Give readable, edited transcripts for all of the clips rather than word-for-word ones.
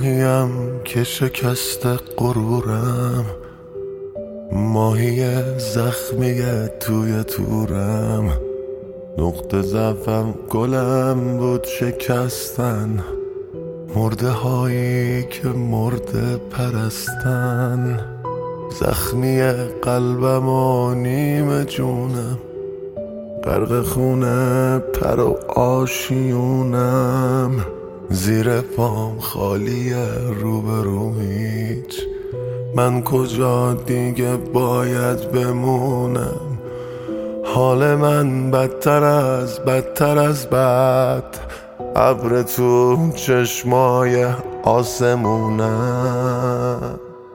کوهیم که شکست غرورم، ماهی زخمی توی تورم. نقطه ضعفم گلم بود شکستن، مرده هایی که مرده پرستن. زخمی قلبم و نیم جونم، غرق خونه پر و آشیونم. زیر پام خالیه روبرو هیچ، من کجا دیگه باید بمونم؟ حال من بدتر از بد، ابر تو چشمای آسمونم.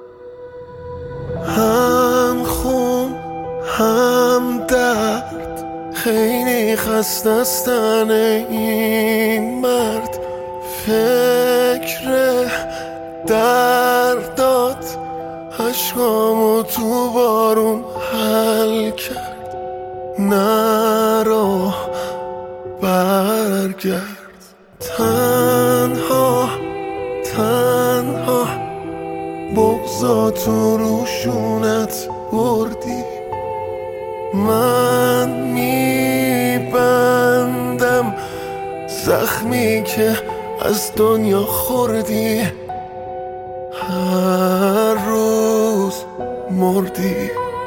هم خون هم درد، خیلی خسته است این مرد. فکر دردات عشقامو تو بارون حل کرد. نرو برگرد، تنها بغضاتو روشونت بردی. من میبندم زخمی که از دنیا خوردی، هر روز مردی.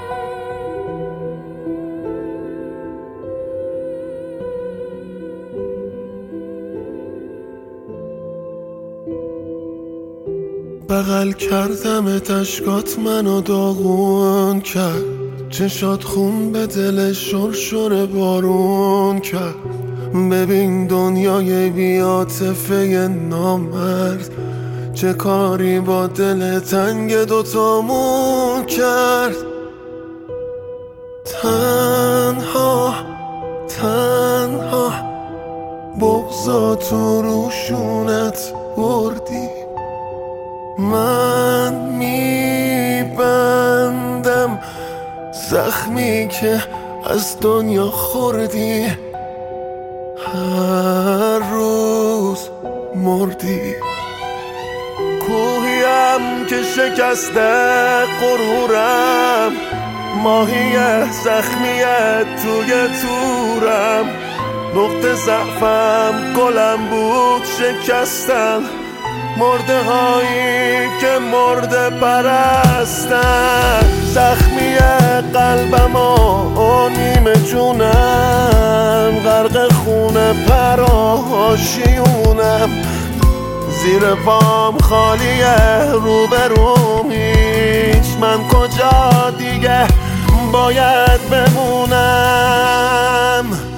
بغل کردم اشکات منو داغون کرد، چشات خون به دل شرشر بارون کرد. ببین دنیای بی‌عاطفه نامرد، چه کاری با دل تنگ دوتامون کرد. تنها بغضاتو روشونت بردی. من میبندم زخمی که از دنیا خوردی، هر روز مردی. کوهیم که شکسته غرورم، ماهی زخمی توی تورم. نقطه ضعفم گلم بود شکستن، مرده هایی که مرده پرستن. زخمی قلبم و نیم جونم، غرق خونه پر آشیونم. زیر پام خالیه روبروم هیچ، من کجا دیگه باید بمونم؟